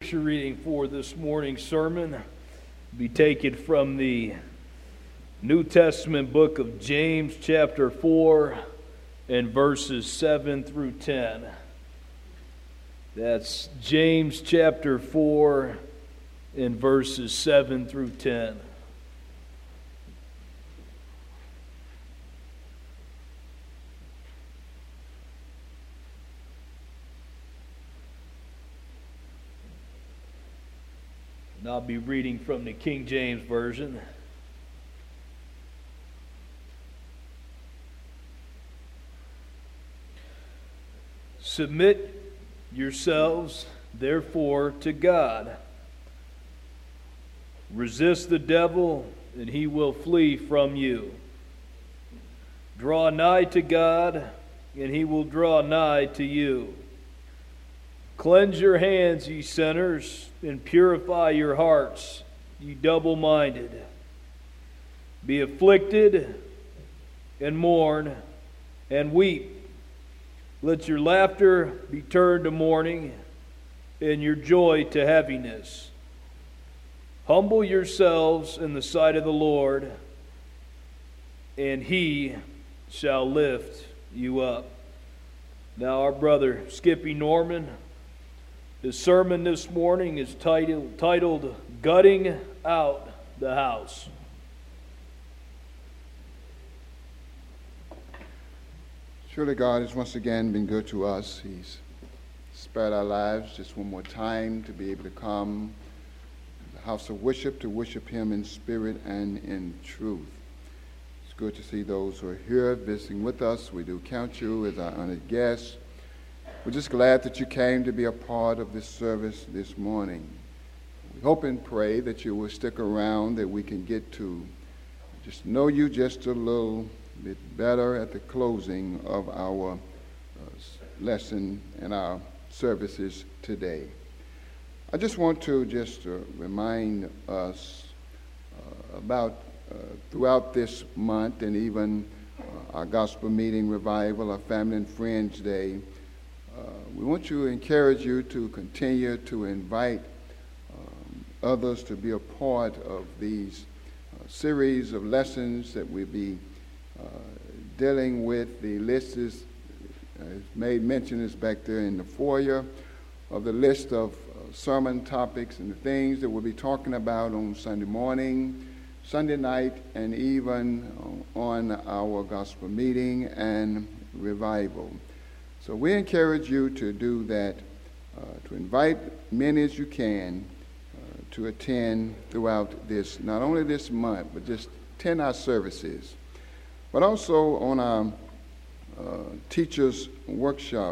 Scripture reading for this morning's sermon will be taken from the New Testament book of James, chapter 4, and verses 7 through 10. That's James chapter 4 and verses 7 through 10. And I'll be reading from the King James Version. Submit yourselves, therefore, to God. Resist the devil, and he will flee from you. Draw nigh to God, and he will draw nigh to you. Cleanse your hands, ye sinners, and purify your hearts, ye double-minded. Be afflicted, and mourn, and weep. Let your laughter be turned to mourning, and your joy to heaviness. Humble yourselves in the sight of the Lord, and he shall lift you up. Now our brother Skippy Norman, his sermon this morning is titled Gutting Out the House. Surely God has once again been good to us. He's spared our lives just one more time to be able to come to the house of worship, to worship him in spirit and in truth. It's good to see those who are here visiting with us. We do count you as our honored guests. We're just glad that you came to be a part of this service this morning. We hope and pray that you will stick around, that we can get to just know you just a little bit better at the closing of our lesson and our services today. I just want to remind us about throughout this month and even our gospel meeting revival, our Family and Friends Day, we want to encourage you to continue to invite others to be a part of these series of lessons that we'll be dealing with. The list is made mention is back there in the foyer of the list of sermon topics and the things that we'll be talking about on Sunday morning, Sunday night, and even on our gospel meeting and revival. So we encourage you to do that, to invite many as you can to attend throughout this, not only this month, but just attend our services. But also on our teachers' workshop,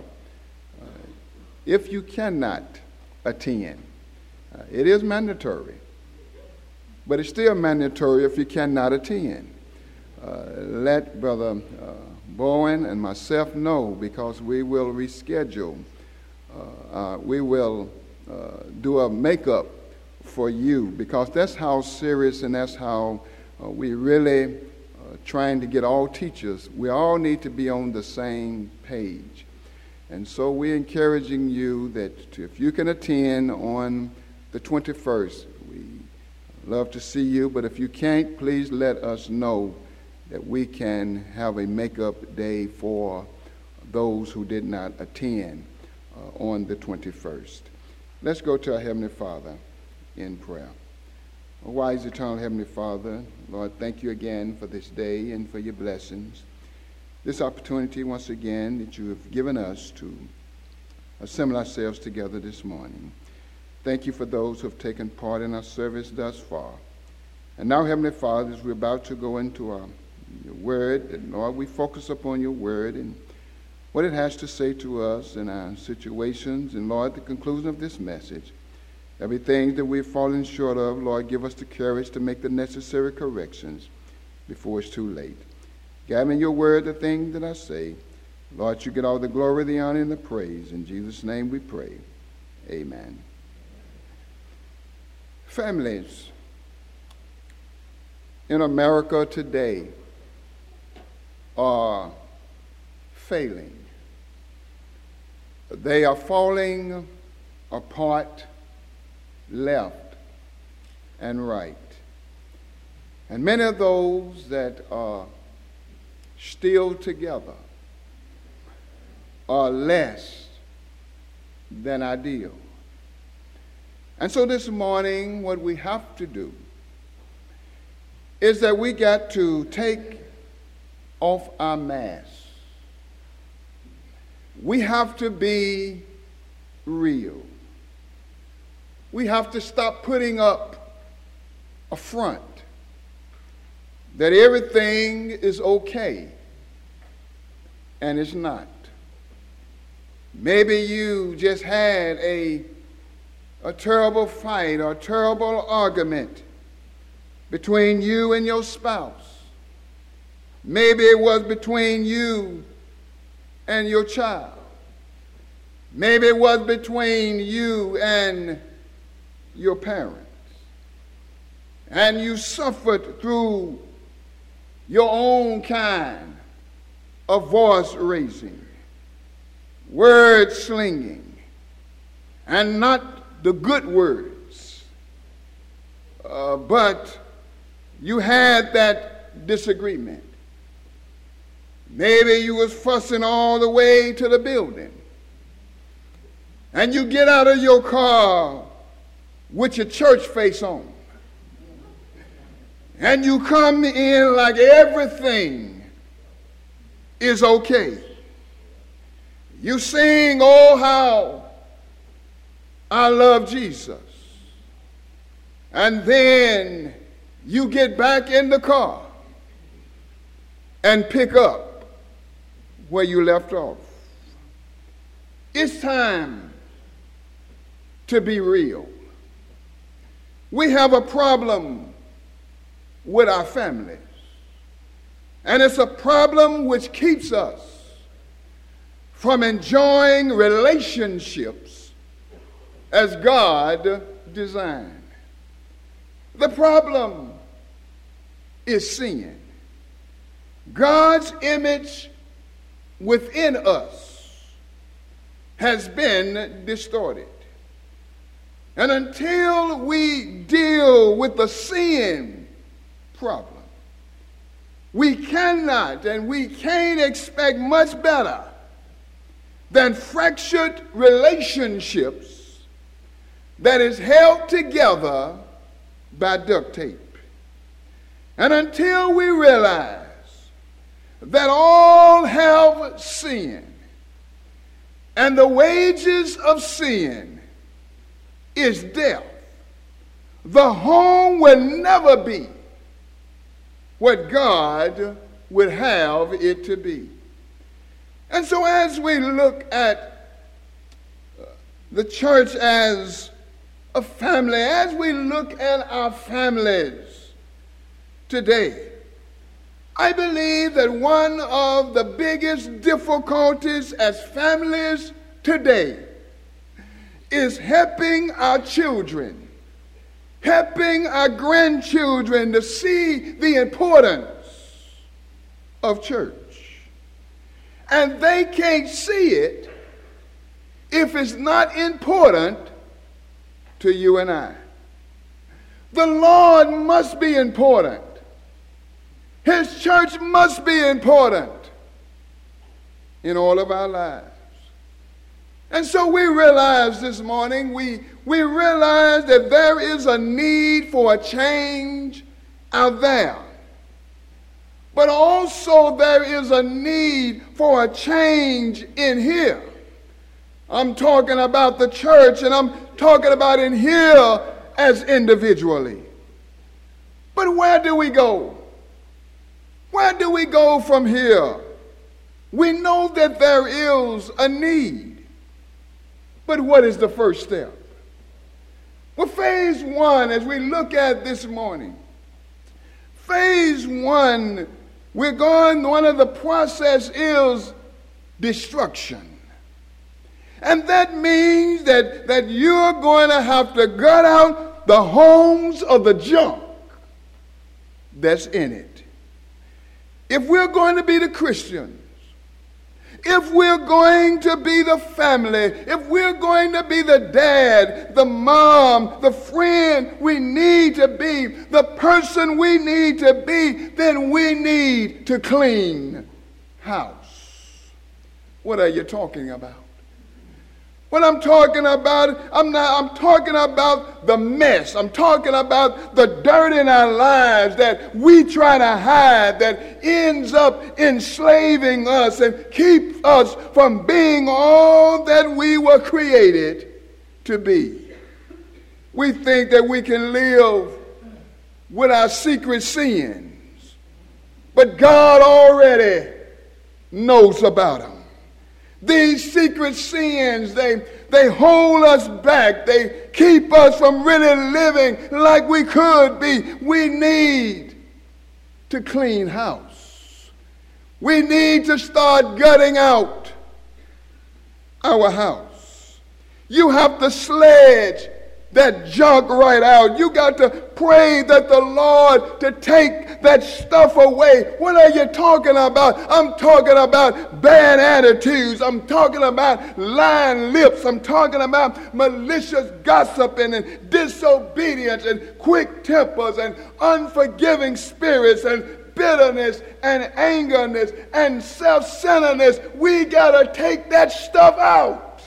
if you cannot attend, it is mandatory, but it's still mandatory if you cannot attend. Let Brother Bowen and myself know, because we will reschedule. We will do a makeup for you, because that's how serious and that's how we really trying to get all teachers. We all need to be on the same page. And so we're encouraging you that if you can attend on the 21st, we love to see you, but if you can't, please let us know that we can have a makeup day for those who did not attend on the 21st. Let's go to our Heavenly Father in prayer. Oh, wise, eternal Heavenly Father, Lord, thank you again for this day and for your blessings. This opportunity once again that you have given us to assemble ourselves together this morning. Thank you for those who have taken part in our service thus far. And now, Heavenly Father, as we're about to go into your word, and Lord, we focus upon your word and what it has to say to us in our situations. And Lord, at the conclusion of this message, everything that we've fallen short of, Lord, give us the courage to make the necessary corrections before it's too late. Guide me in your word, the thing that I say. Lord, you get all the glory, the honor, and the praise. In Jesus' name we pray. Amen. Families in America today are failing. They are falling apart left, and right. And many of those that are still together are less than ideal. And so this morning, what we have to do is that we got to take off our masks. We have to be real. We have to stop putting up a front that everything is okay, and it's not. Maybe you just had a terrible fight or a terrible argument between you and your spouse. Maybe it was between you and your child. Maybe it was between you and your parents. And you suffered through your own kind of voice raising, word slinging, and not the good words, but you had that disagreement. Maybe you was fussing all the way to the building, and you get out of your car with your church face on, and you come in like everything is okay. You sing, "Oh, how I love Jesus," and then you get back in the car and pick up where you left off. It's time to be real. We have a problem with our families, and it's a problem which keeps us from enjoying relationships as God designed. The problem is sin. God's image within us has been distorted. And until we deal with the sin problem, we cannot and we can't expect much better than fractured relationships that is held together by duct tape. And until we realize that all have sinned, and the wages of sin is death, the home will never be what God would have it to be. And so as we look at the church as a family, as we look at our families today, I believe that one of the biggest difficulties as families today is helping our children, helping our grandchildren to see the importance of church. And they can't see it if it's not important to you and I. The Lord must be important. His church must be important in all of our lives. And so we realize this morning, we realize that there is a need for a change out there. But also there is a need for a change in here. I'm talking about the church, and I'm talking about in here as individually. But where do we go? Where do we go from here? We know that there is a need. But what is the first step? Well, phase one, as we look at this morning, phase one, one of the process is destruction. And that means that you're going to have to gut out the homes of the junk that's in it. If we're going to be the Christians, If we're going to be the family, if we're going to be the dad, the mom, the friend we need to be, the person we need to be, then we need to clean house. What are you talking about? What I'm talking about, I'm talking about the mess. I'm talking about the dirt in our lives that we try to hide, that ends up enslaving us and keeps us from being all that we were created to be. We think that we can live with our secret sins, but God already knows about them. These secret sins, they hold us back. They keep us from really living like we could be. We need to clean house. We need to start gutting out our house. You have to sledge that junk right out. You got to pray that the Lord to take that stuff away. What are you talking about? I'm talking about bad attitudes. I'm talking about lying lips. I'm talking about malicious gossiping and disobedience and quick tempers and unforgiving spirits and bitterness and angerness and self-centeredness. We got to take that stuff out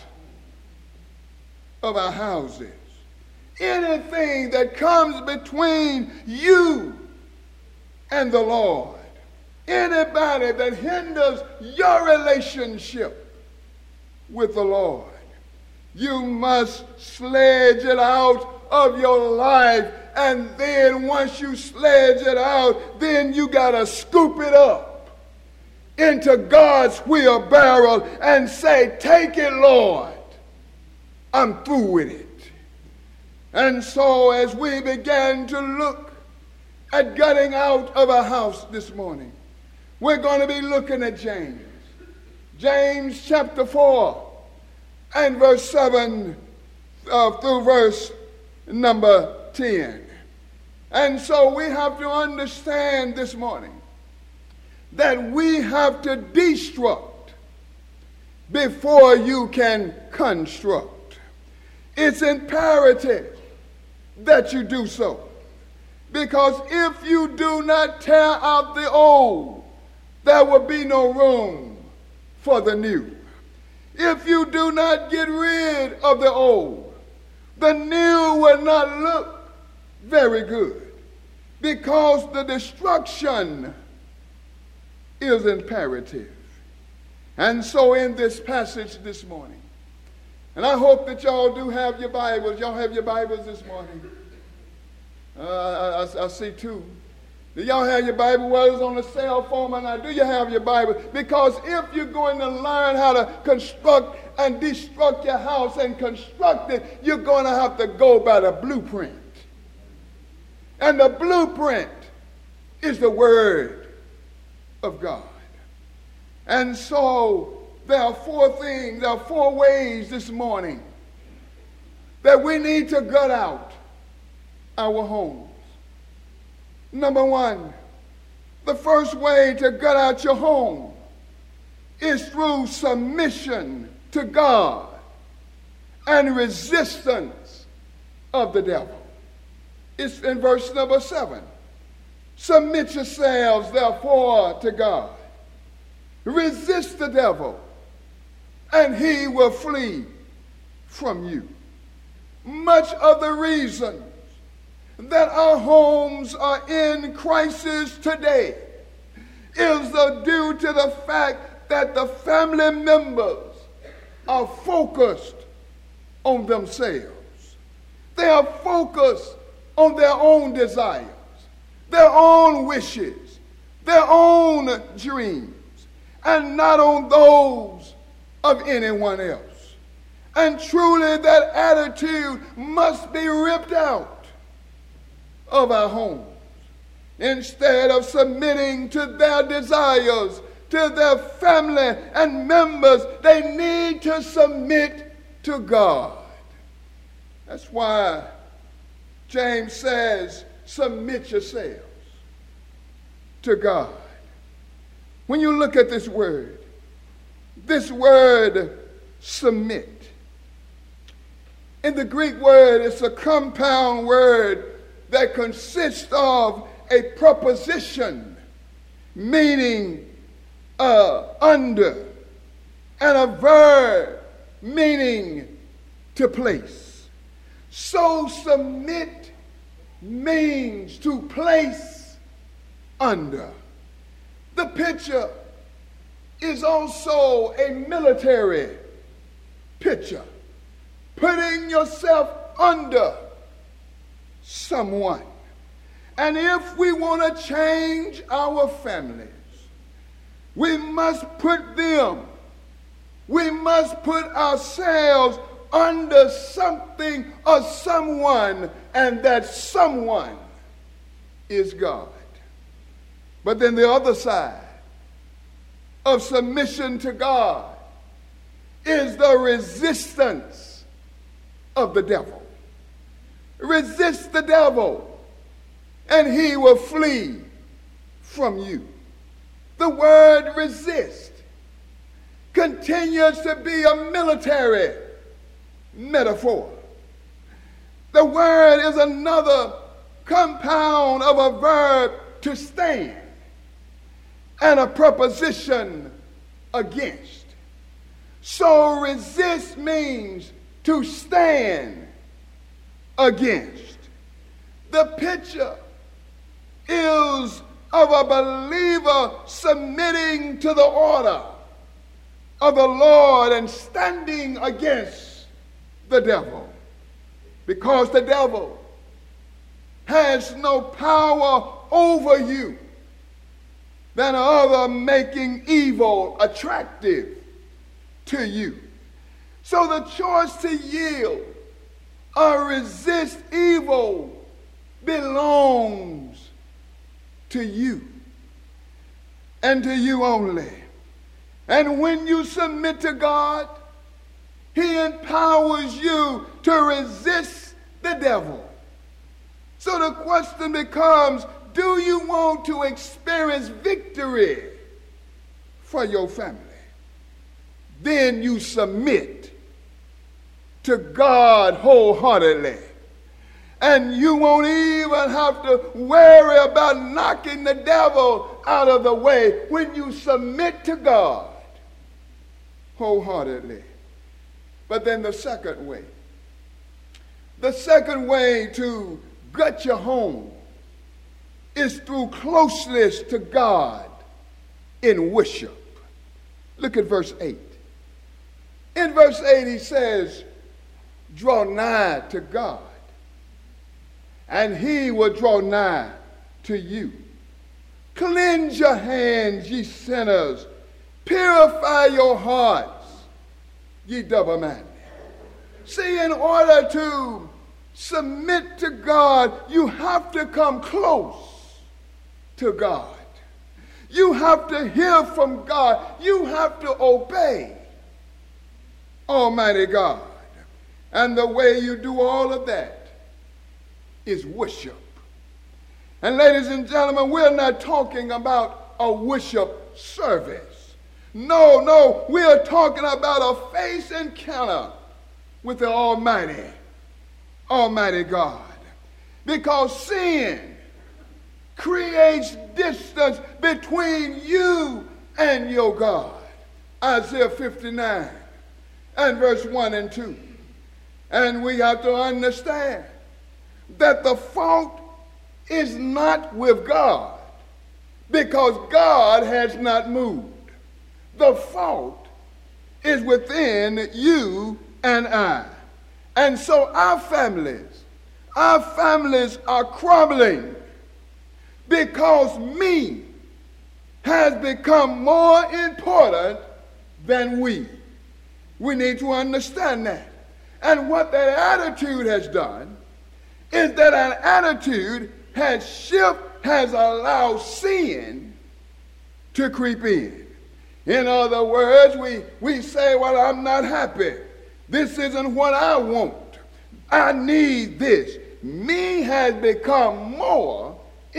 of our houses. Anything that comes between you and the Lord, anybody that hinders your relationship with the Lord, you must sledge it out of your life. And then once you sledge it out, then you got to scoop it up into God's wheelbarrow and say, take it, Lord. I'm through with it. And so as we began to look at getting out of a house this morning, we're going to be looking at James. James chapter 4 and verse 7 through verse number 10. And so we have to understand this morning that we have to destruct before you can construct. It's imperative that you do so. Because if you do not tear out the old, there will be no room for the new. If you do not get rid of the old, the new will not look very good. Because the destruction is imperative. And so in this passage this morning, and I hope that y'all do have your Bibles. Y'all have your Bibles this morning. I see two. Do y'all have your Bible? Well, it's on the cell phone, and now do you have your Bible? Because if you're going to learn how to construct and destruct your house and construct it, you're going to have to go by the blueprint. And the blueprint is the Word of God. And so there are four ways this morning that we need to gut out our homes. Number one, the first way to gut out your home is through submission to God and resistance of the devil. It's in verse number 7. Submit yourselves, therefore, to God. Resist the devil, and he will flee from you. Much of the reasons that our homes are in crisis today is due to the fact that the family members are focused on themselves. They are focused on their own desires, their own wishes, their own dreams, and not on those of anyone else. And truly that attitude must be ripped out of our homes. Instead of submitting to their desires, to their family and members, they need to submit to God. That's why James says, submit yourselves to God. When you look at this word, This word submit, in the Greek word, it's a compound word that consists of a preposition meaning under and a verb meaning to place. So submit means to place under. The picture is also a military picture, putting yourself under someone. And if we want to change our families, we must put ourselves under something or someone, and that someone is God. But then the other side of submission to God is the resistance of the devil. Resist the devil, and he will flee from you. The word resist continues to be a military metaphor. The word is another compound of a verb to stand and a preposition against. So resist means to stand against. The picture is of a believer submitting to the order of the Lord and standing against the devil, because the devil has no power over you than other making evil attractive to you. So the choice to yield or resist evil belongs to you and to you only. And when you submit to God, he empowers you to resist the devil. So the question becomes, do you want to experience victory for your family? Then you submit to God wholeheartedly. And you won't even have to worry about knocking the devil out of the way when you submit to God wholeheartedly. But then the second way to gut your home is through closeness to God in worship. Look at verse 8. In verse 8 he says, draw nigh to God, and he will draw nigh to you. Cleanse your hands, ye sinners. Purify your hearts, ye double-minded. See, in order to submit to God, you have to come close to God. You have to hear from God. You have to obey Almighty God. And the way you do all of that is worship. And ladies and gentlemen, we're not talking about a worship service. No, we are talking about a face encounter with the Almighty God. Because sin creates distance between you and your God. Isaiah 59 and verse 1 and 2. And we have to understand that the fault is not with God, because God has not moved. The fault is within you and I. And so our families are crumbling because me has become more important than we. We need to understand that. And what that attitude has done is that an attitude has allowed sin to creep in. In other words, we say, well, I'm not happy. This isn't what I want. I need this. Me has become more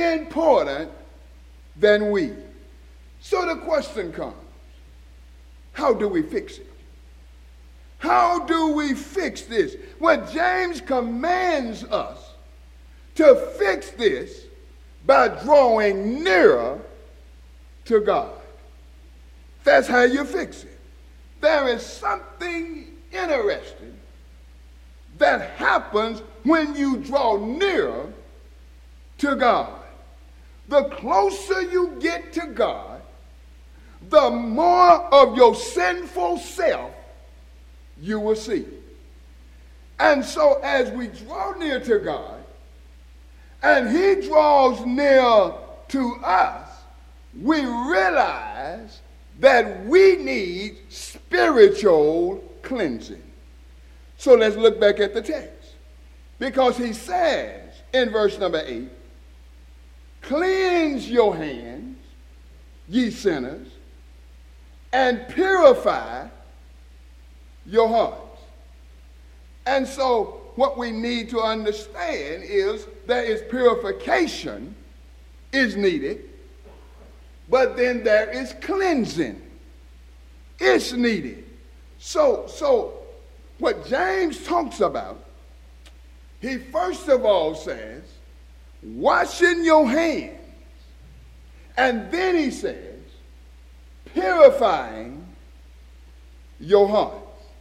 important than we. So the question comes, how do we fix it? How do we fix this? Well, James commands us to fix this by drawing nearer to God. That's how you fix it. There is something interesting that happens when you draw nearer to God. The closer you get to God, the more of your sinful self you will see. And so as we draw near to God, and he draws near to us, we realize that we need spiritual cleansing. So let's look back at the text. Because he says in verse number 8, cleanse your hands, ye sinners, and purify your hearts. And so what we need to understand is there is purification is needed, but then there is cleansing. It's needed. So what James talks about, he first of all says, washing your hands. And then he says, purifying your hearts.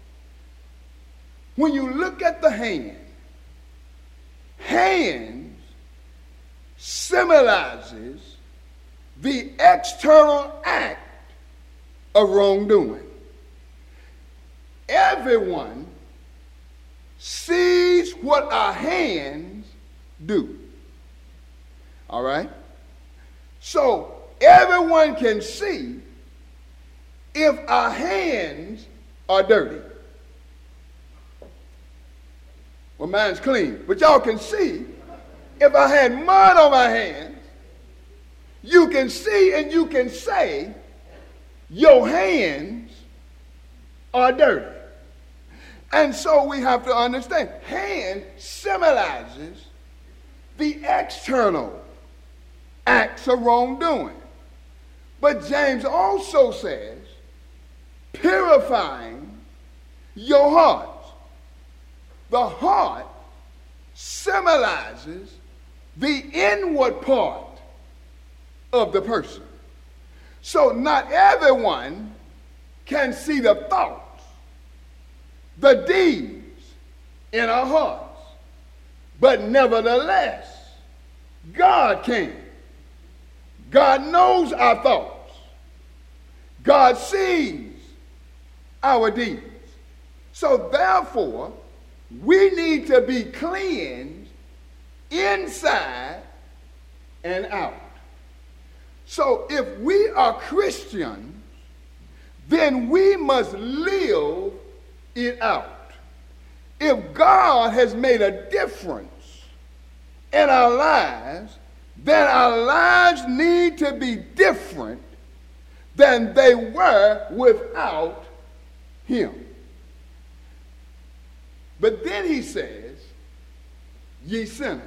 When you look at the hands symbolizes the external act of wrongdoing. Everyone sees what our hands do. All right? So everyone can see if our hands are dirty. Well, mine's clean. But y'all can see if I had mud on my hands, you can see and you can say your hands are dirty. And so we have to understand, hand symbolizes the external acts of wrongdoing. But James also says, purifying your hearts. The heart symbolizes the inward part of the person. So not everyone can see the thoughts, the deeds in our hearts. But nevertheless, God can. God knows our thoughts. God sees our deeds. So therefore, we need to be cleansed inside and out. So if we are Christians, then we must live it out. If God has made a difference in our lives, then our lives need to be different than they were without him. But then he says, ye sinners.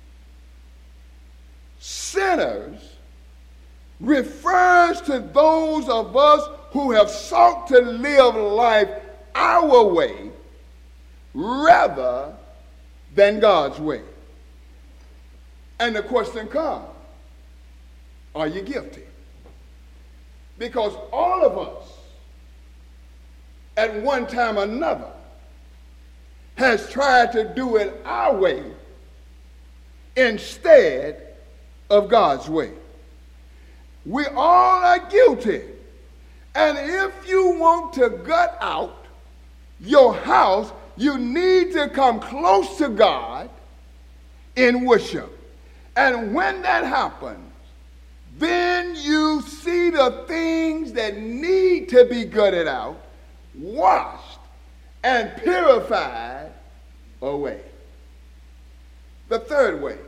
Sinners refers to those of us who have sought to live life our way rather than God's way. And the question comes, are you guilty? Because all of us, at one time or another, has tried to do it our way instead of God's way. We all are guilty. And if you want to gut out your house, you need to come close to God in worship. And when that happens, then you see the things that need to be gutted out, washed, and purified away. The third way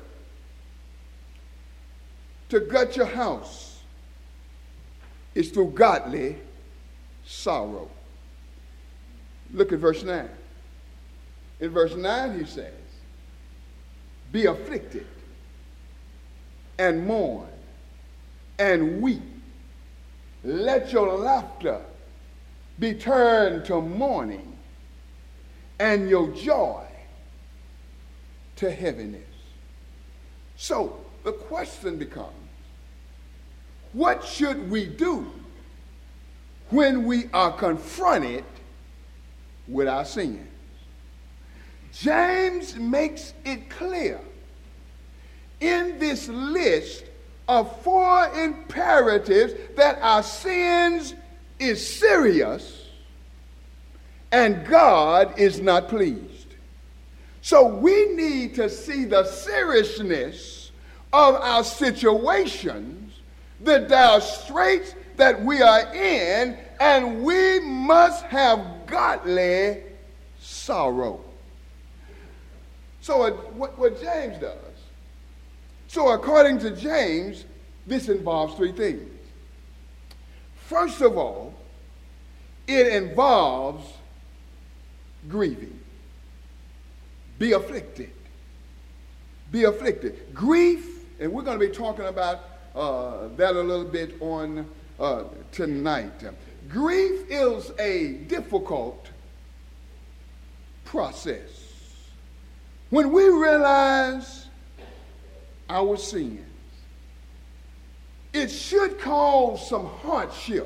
to gut your house is through godly sorrow. Look at verse 9. In verse 9 he says, be afflicted and mourn and weep. Let your laughter be turned to mourning, and your joy to heaviness. So the question becomes, what should we do when we are confronted with our sins? James makes it clear in this list of 4 imperatives that our sins is serious and God is not pleased. So we need to see the seriousness of our situations, the dire straits that we are in, and we must have godly sorrow. So what James does, so according to James, this involves 3 things. First of all, it involves grieving. Be afflicted. Be afflicted. Grief, and we're going to be talking about that a little bit on tonight. Grief is a difficult process. When we realize our sins, it should cause some hardship.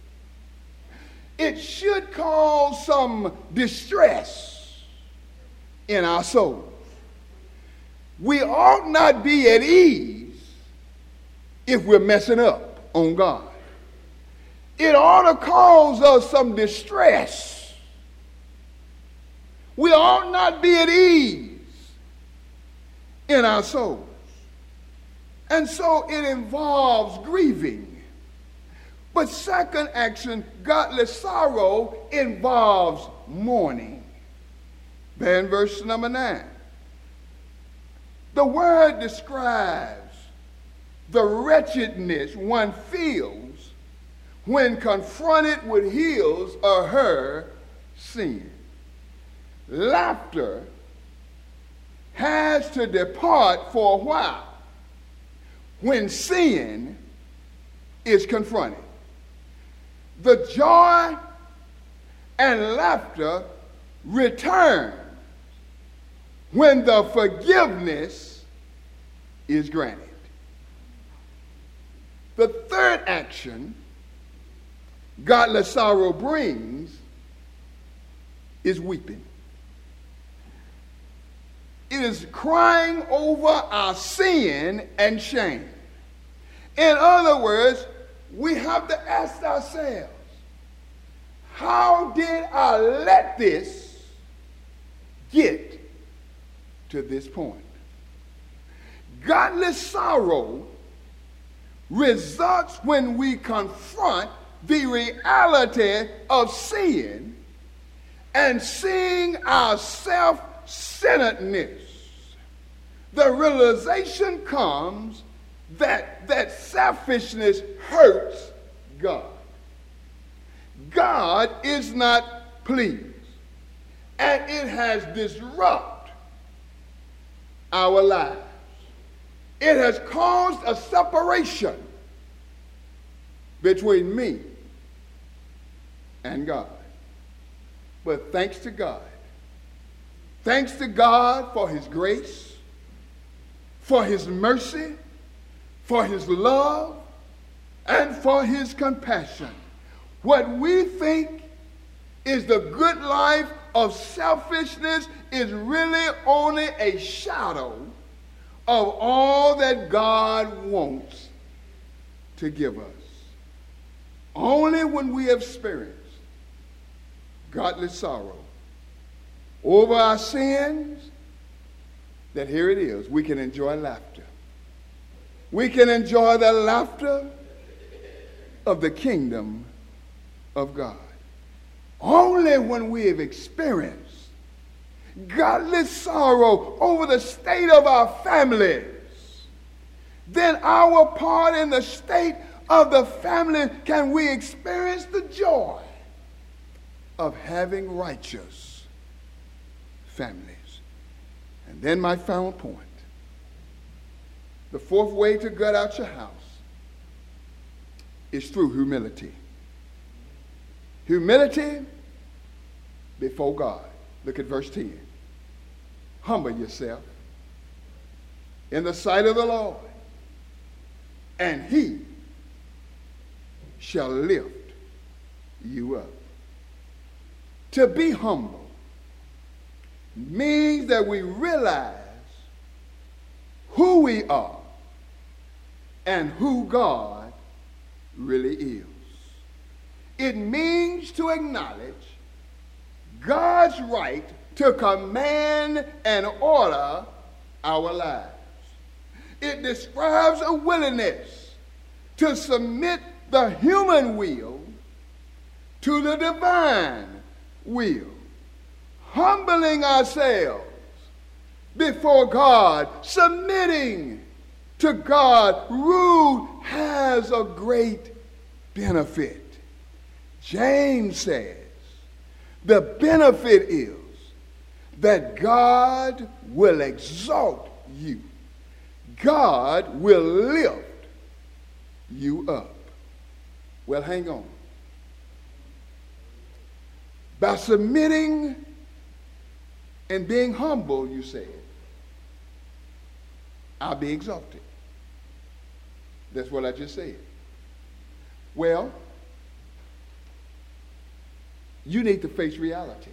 It should cause some distress in our souls. We ought not be at ease if we're messing up on God. It ought to cause us some distress. We ought not be at ease in our souls. And so it involves grieving. But second action, godly sorrow, involves mourning. Then verse number 9. The word describes the wretchedness one feels when confronted with his or her sin. Laughter has to depart for a while when sin is confronted. The joy and laughter return when the forgiveness is granted. The third action godly sorrow brings is weeping. It is crying over our sin and shame. In other words, we have to ask ourselves, how did I let this get to this point? Godly sorrow results when we confront the reality of sin and seeing our self-centeredness. The realization comes that selfishness hurts God. God is not pleased, and it has disrupted our lives. It has caused a separation between me and God. But thanks to God for his grace, for his mercy, for his love, and for his compassion. What we think is the good life of selfishness is really only a shadow of all that God wants to give us. Only when we experience godly sorrow over our sins, that here it is, we can enjoy laughter. We can enjoy the laughter of the kingdom of God. Only when we have experienced godly sorrow over the state of our families, then our part in the state of the family can we experience the joy of having righteous families. And then my final point. The fourth way to gut out your house is through humility. Humility before God. Look at verse 10. Humble yourself in the sight of the Lord, and he shall lift you up. To be humble means that we realize who we are and who God really is. It means to acknowledge God's right to command and order our lives. It describes a willingness to submit the human will to the divine will, humbling ourselves before God, submitting to God. Rule has a great benefit. James says the benefit is that God will exalt you. God will lift you up. Well, hang on. By submitting and being humble, you said, I'll be exalted. That's what I just said. Well, you need to face reality.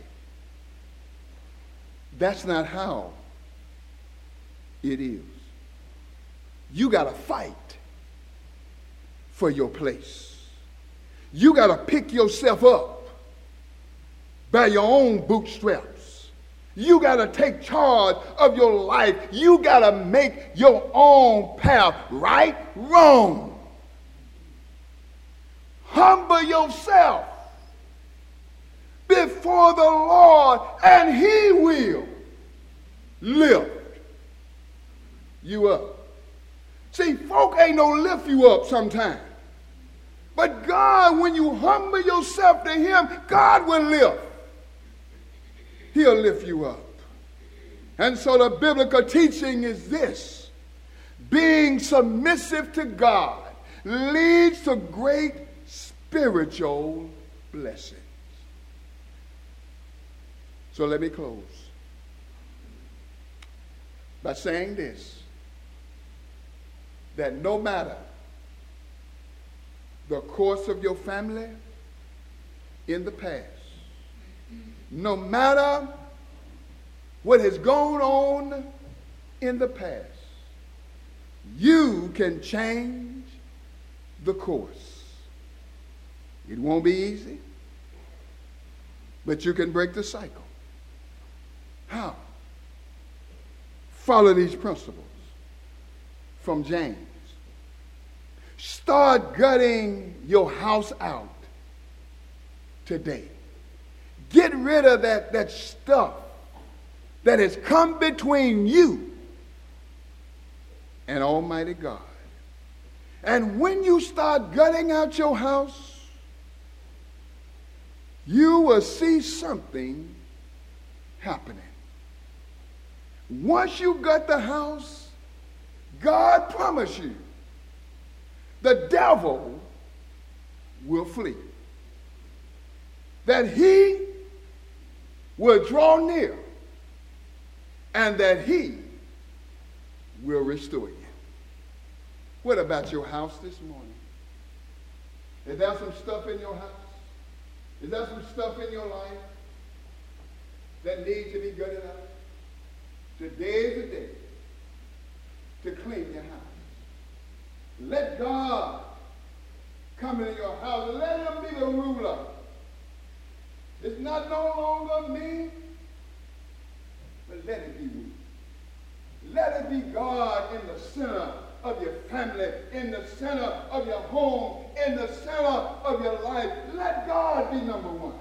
That's not how it is. You got to fight for your place. You got to pick yourself up by your own bootstraps. You got to take charge of your life. You got to make your own path. Right, wrong. Humble yourself before the Lord, and he will lift you up. See, folk ain't no lift you up sometimes. But God, when you humble yourself to him, God will lift. He'll lift you up. And so the biblical teaching is this: being submissive to God leads to great spiritual blessings. So let me close by saying this, that no matter the course of your family in the past, no matter what has gone on in the past, you can change the course. It won't be easy, but you can break the cycle. How? Follow these principles from James. Start gutting your house out today. Get rid of that stuff that has come between you and Almighty God. And when you start gutting out your house, you will see something happening. Once you gut the house, God promised you the devil will flee. That he will draw near and that he will restore you. What about your house this morning? Is there some stuff in your house? Is there some stuff in your life that needs to be gutted out? Today is the day to clean your house. Let God come into your house. Let him be the ruler. It's not no longer me, but let it be you. Let it be God in the center of your family, in the center of your home, in the center of your life. Let God be number one.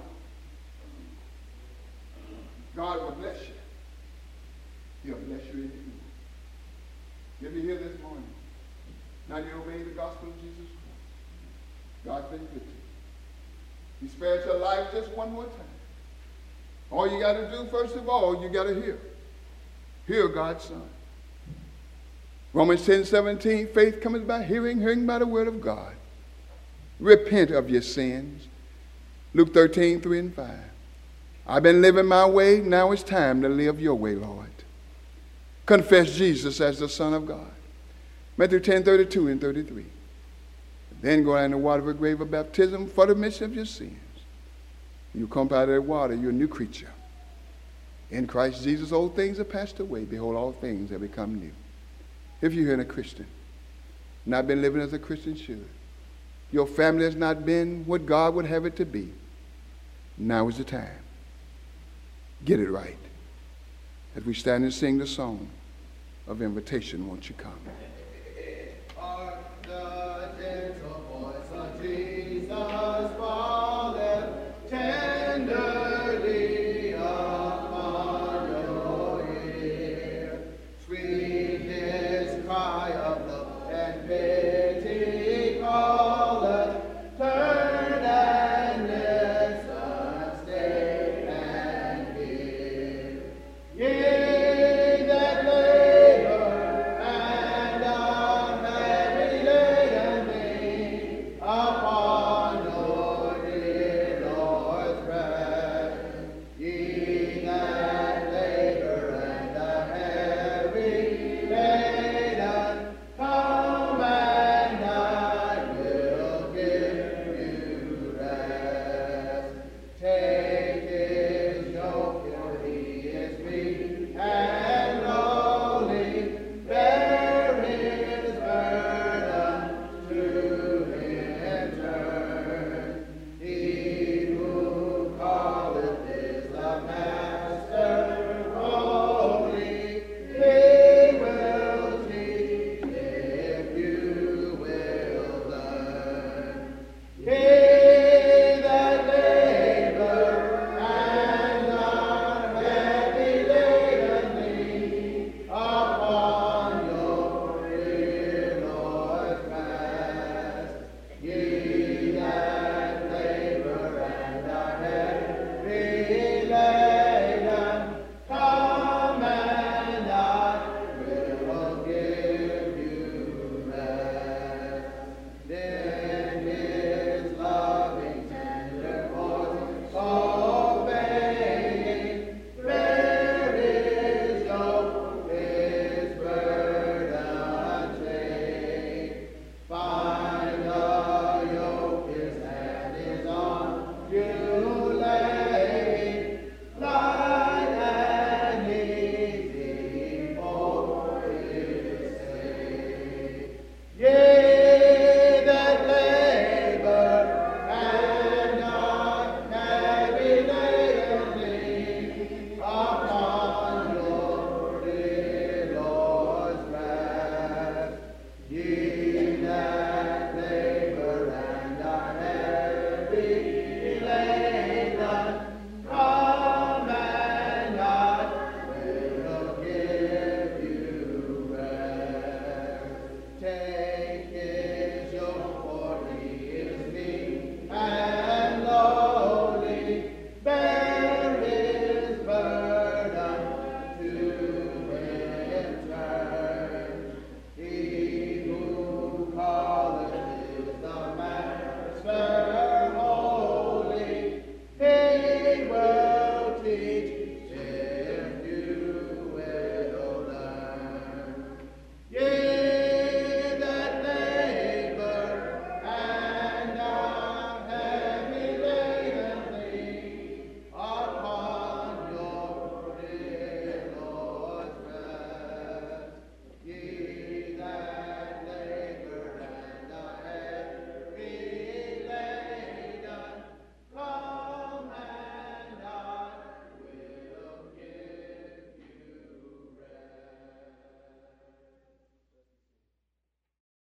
God will bless you. He'll bless you in the end. If you're here this morning, now you obey the gospel of Jesus Christ, God's been good to you. He spared your life just one more time. All you got to do, first of all, you got to hear. Hear God's Son. Romans 10:17, faith cometh by hearing, hearing by the word of God. Repent of your sins Luke 13, 3 and 5. I've been living my way. Now it's time to live your way, Lord. Confess Jesus as the Son of God. Matthew 10, 32 and 33. Then go in the water of a grave of baptism for the remission of your sins. You come out of that water, you're a new creature. In Christ Jesus, old things have passed away. Behold, all things have become new. If you're here a Christian, not been living as a Christian should, your family has not been what God would have it to be, now is the time. Get it right. As we stand and sing the song of invitation, won't you come?